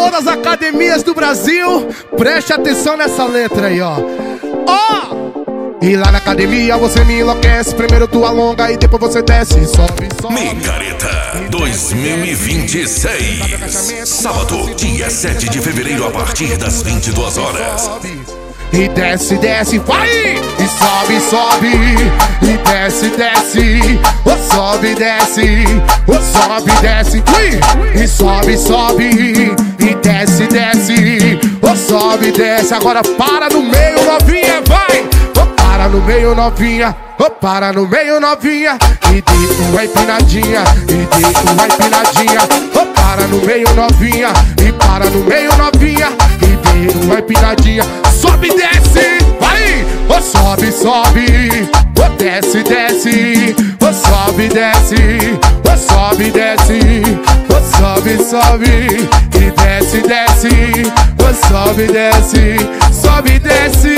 todas as academias do Brasil, preste atenção nessa letra aí, ó. Ó! E lá na academia você me enlouquece. Primeiro tu alonga e depois você desce. Sobe, sobe. Micareta 2026. Sábado, dia 7 de fevereiro, a partir das 22 horas. E desce, desce, vai! E sobe, sobe. E desce, desce. O sobe, desce. O sobe, desce. Ui! E sobe, sobe. E desce, desce. O sobe, desce. Agora para no meio, novinha, vai! Para no meio, novinha. Para no meio, novinha. E de uma empinadinha. E de uma empinadinha. Para no meio, novinha. E para no meio, novinha. E de uma empinadinha. Sobe, desce, vai! Sobe, sobe. Desce, desce. Sobe, desce. Sobe, desce. Sobe, sobe. E desce, desce. Sobe, desce. Sobe, desce.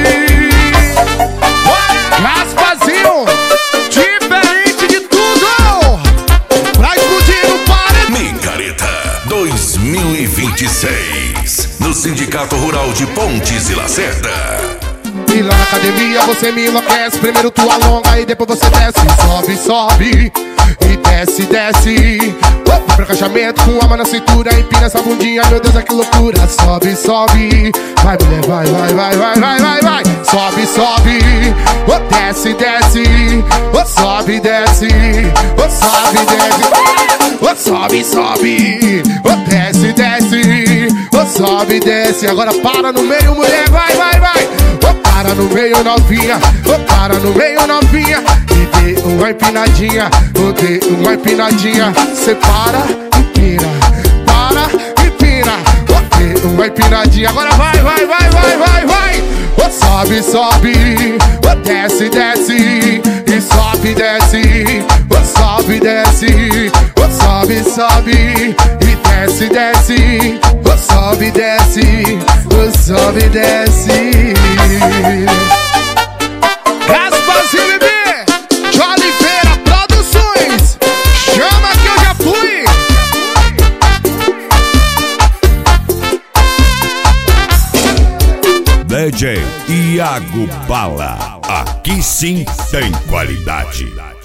Raspazinho, diferente de tudo, pra explodir no parede. Micareta 2026, no Sindicato Rural de Pontes e Lacerda. E lá na academia você me enlouquece. Primeiro tu alonga e depois você desce. Sobe, sobe. E desce, desce. Pro agachamento com a mão na cintura. Empina essa bundinha, meu Deus, que loucura. Sobe, sobe. Vai, mulher, vai, vai, vai, vai, vai, vai, vai. Sobe, sobe. Desce, desce. Sobe, desce. Sobe, desce. Sobe, sobe. Desce, desce. Sobe, desce. Agora para no meio, mulher, vai, vai, vai. Para no meio, novinha. Para no meio, novinha. E dê uma empinadinha. Dê uma empinadinha. Cê para, empina. Para, empina. Dê uma empinadinha. Agora vai, vai, vai, vai, vai, vai. Sobe, sobe. Desce, desce. E sobe, desce. Sobe, desce. Sobe, sobe. E desce, desce. Sobe, desce. Sobe, desce. Raspazinho, bebê. De Oliveira Produções. Chama que eu já fui. DJ Iago Bala. Aqui sim tem qualidade.